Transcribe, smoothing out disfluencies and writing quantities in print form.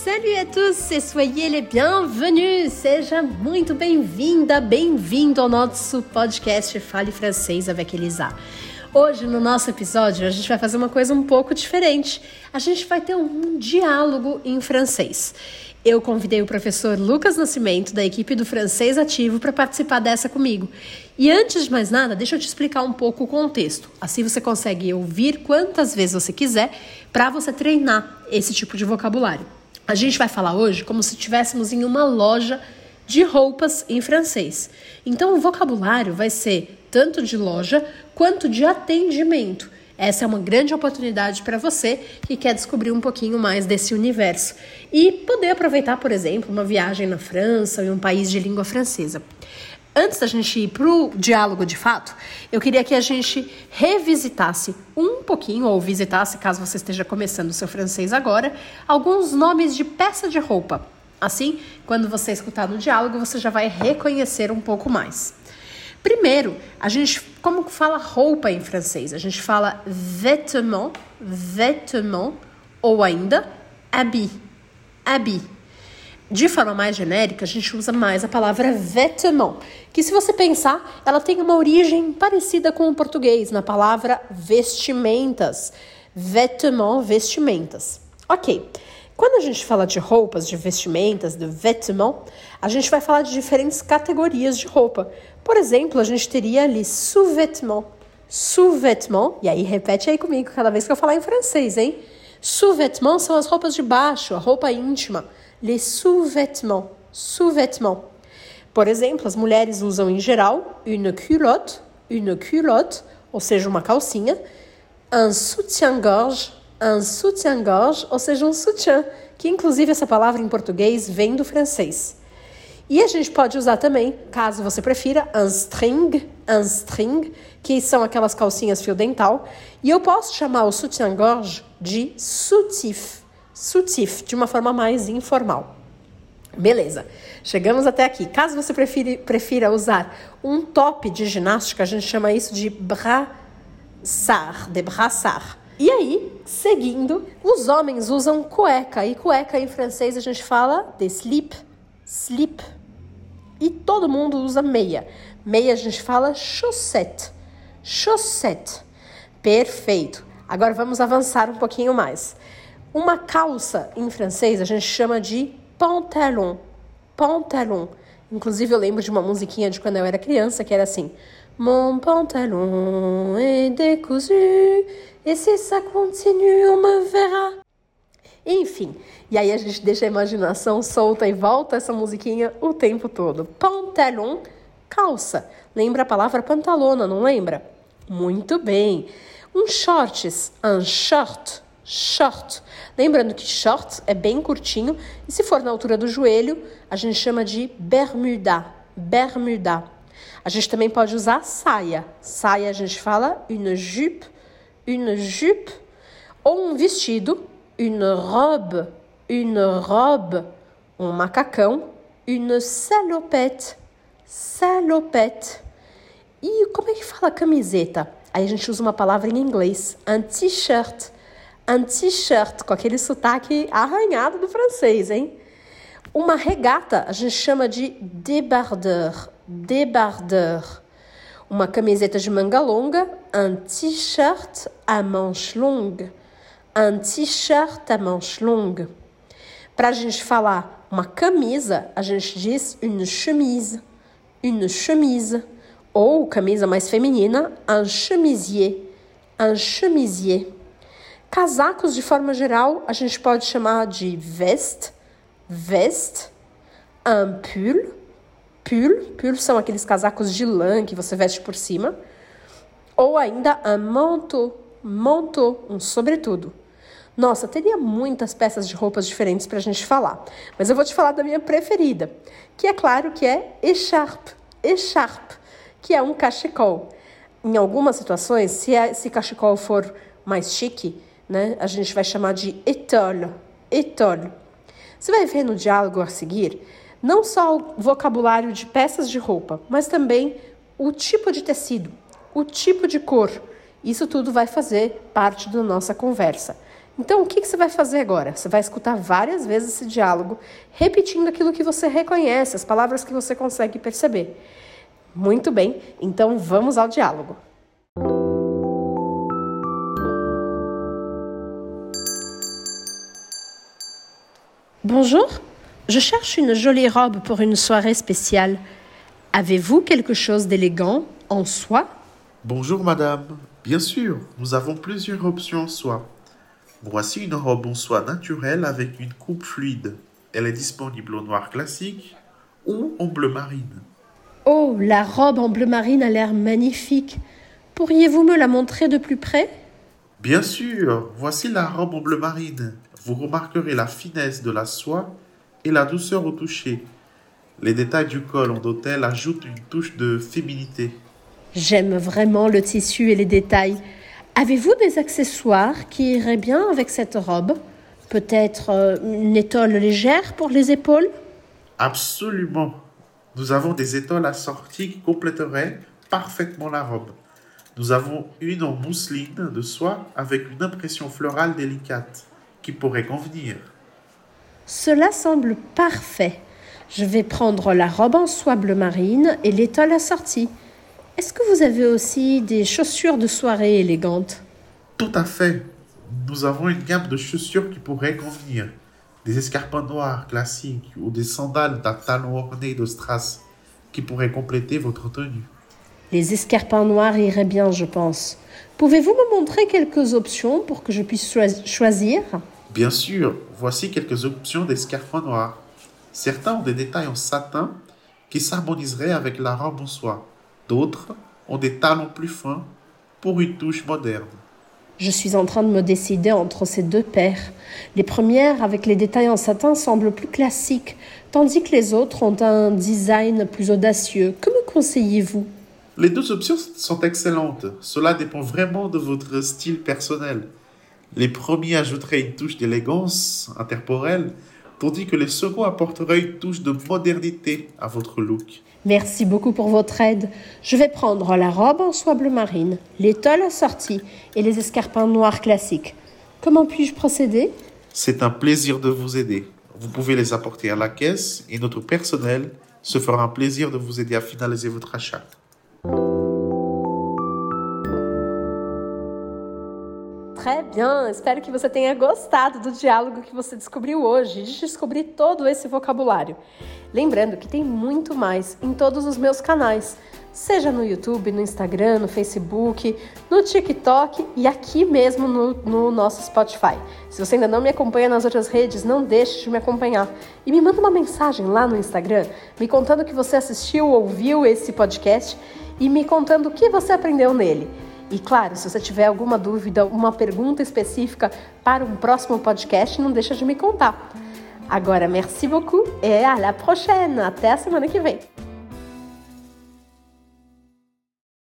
Salut à tous et soyez les bienvenus! Seja muito bem-vinda, bem-vindo ao nosso podcast Fale Francês avec Elisa. Hoje, no nosso episódio, a gente vai fazer uma coisa um pouco diferente. A gente vai ter um diálogo em francês. Eu convidei o professor Lucas Nascimento, da equipe do Francês Ativo, para participar dessa comigo. E antes de mais nada, deixa eu te explicar um pouco o contexto. Assim você consegue ouvir quantas vezes você quiser para você treinar esse tipo de vocabulário. A gente vai falar hoje como se estivéssemos em uma loja de roupas em francês. Então, o vocabulário vai ser tanto de loja quanto de atendimento. Essa é uma grande oportunidade para você que quer descobrir um pouquinho mais desse universo e poder aproveitar, por exemplo, uma viagem na França ou em um país de língua francesa. Antes da gente ir para o diálogo de fato, eu queria que a gente revisitasse um pouquinho, ou visitasse, caso você esteja começando o seu francês agora, alguns nomes de peça de roupa. Assim, quando você escutar no diálogo, você já vai reconhecer um pouco mais. Primeiro, como fala roupa em francês? A gente fala vêtement, vêtement, ou ainda habit, habit. De forma mais genérica, a gente usa mais a palavra vêtement, que se você pensar, ela tem uma origem parecida com o português, na palavra vestimentas. Vêtement, vestimentas. Ok. Quando a gente fala de roupas, de vestimentas, de vêtement, a gente vai falar de diferentes categorias de roupa. Por exemplo, a gente teria ali sous-vêtements. Sous-vêtements, e aí repete aí comigo cada vez que eu falar em francês, hein? Sous-vêtements são as roupas de baixo, a roupa íntima. Les sous-vêtements, sous-vêtements. Por exemplo, as mulheres usam em geral une culotte, ou seja, uma calcinha, un soutien-gorge, ou seja, um sutiã, que inclusive essa palavra em português vem do francês. E a gente pode usar também, caso você prefira, un string, que são aquelas calcinhas fio dental. E eu posso chamar o soutien-gorge de soutif, de uma forma mais informal. Beleza, chegamos até aqui. Caso você prefira usar um top de ginástica, a gente chama isso de brassard. E aí, seguindo, os homens usam cueca. E cueca em francês a gente fala de slip. E todo mundo usa meia. Meia a gente fala chaussette. Perfeito. Agora vamos avançar um pouquinho mais. Uma calça em francês a gente chama de pantalon. Inclusive eu lembro de uma musiquinha de quando eu era criança que era assim: Mon pantalon est décousu et si ça continue on me verra. Enfim, e aí a gente deixa a imaginação solta e volta essa musiquinha o tempo todo. Pantalon, calça. Lembra a palavra pantalona, não lembra? Muito bem. Um shorts, un short. Lembrando que short é bem curtinho e se for na altura do joelho, a gente chama de bermuda. A gente também pode usar saia. Saia a gente fala une jupe, ou um vestido, une robe, um macacão, une salopette. E como é que fala camiseta? Aí a gente usa uma palavra em inglês, un t-shirt, com aquele sotaque arranhado do francês, hein? Uma regata a gente chama de débardeur. Uma camiseta de manga longa, un t-shirt à manches longues. Para a gente falar uma camisa, a gente diz une chemise. Ou camisa mais feminina, un chemisier. Casacos, de forma geral, a gente pode chamar de veste, un pull são aqueles casacos de lã que você veste por cima, ou ainda un manteau, um sobretudo. Nossa, teria muitas peças de roupas diferentes para a gente falar, mas eu vou te falar da minha preferida, que é claro que é écharpe, que é um cachecol. Em algumas situações, se esse cachecol for mais chique, né, a gente vai chamar de étole. Você vai ver no diálogo a seguir não só o vocabulário de peças de roupa, mas também o tipo de tecido, o tipo de cor. Isso tudo vai fazer parte da nossa conversa. Então, o que você vai fazer agora? Você vai escutar várias vezes esse diálogo, repetindo aquilo que você reconhece, as palavras que você consegue perceber. Muito bem, então vamos ao diálogo. Bonjour, je cherche une jolie robe pour une soirée spéciale. Avez-vous quelque chose d'élégant en soie? Bonjour madame, bien sûr, nous avons plusieurs options en soie. Voici une robe en soie naturelle avec une coupe fluide. Elle est disponible en noir classique ou en bleu marine. Oh, la robe en bleu marine a l'air magnifique. Pourriez-vous me la montrer de plus près? Bien sûr, voici la robe en bleu marine. Vous remarquerez la finesse de la soie et la douceur au toucher. Les détails du col en dentelle ajoutent une touche de féminité. J'aime vraiment le tissu et les détails. Avez-vous des accessoires qui iraient bien avec cette robe? Peut-être une étole légère pour les épaules? Absolument. Nous avons des étoiles assorties qui compléteraient parfaitement la robe. Nous avons une en mousseline de soie avec une impression florale délicate qui pourrait convenir. Cela semble parfait. Je vais prendre la robe en soie bleu marine et l'étole assortie. Est-ce que vous avez aussi des chaussures de soirée élégantes? Tout à fait. Nous avons une gamme de chaussures qui pourraient convenir. Des escarpins noirs classiques ou des sandales d'un talon orné de strass qui pourraient compléter votre tenue. Les escarpins noirs iraient bien, je pense. Pouvez-vous me montrer quelques options pour que je puisse choisir? Bien sûr, voici quelques options d'escarpins noirs. Certains ont des détails en satin qui s'harmoniseraient avec la robe en soie. D'autres ont des talons plus fins pour une touche moderne. Je suis en train de me décider entre ces deux paires. Les premières, avec les détails en satin, semblent plus classiques, tandis que les autres ont un design plus audacieux. Que me conseillez-vous? Les deux options sont excellentes. Cela dépend vraiment de votre style personnel. Les premiers ajouteraient une touche d'élégance intemporelle, tandis que les seconds apporteraient une touche de modernité à votre look. Merci beaucoup pour votre aide. Je vais prendre la robe en soie bleu marine, l'étole assortie et les escarpins noirs classiques. Comment puis-je procéder? C'est un plaisir de vous aider. Vous pouvez les apporter à la caisse et notre personnel se fera un plaisir de vous aider à finaliser votre achat. Très bien, espero que você tenha gostado do diálogo que você descobriu hoje, de descobrir todo esse vocabulário. Lembrando que tem muito mais em todos os meus canais, seja no YouTube, no Instagram, no Facebook, no TikTok e aqui mesmo no nosso Spotify. Se você ainda não me acompanha nas outras redes, não deixe de me acompanhar. E me manda uma mensagem lá no Instagram, me contando que você assistiu ou ouviu esse podcast e me contando o que você aprendeu nele. E claro, se você tiver alguma dúvida, uma pergunta específica para um próximo podcast, não deixa de me contar. Agora, merci beaucoup et à la prochaine! Até a semana que vem!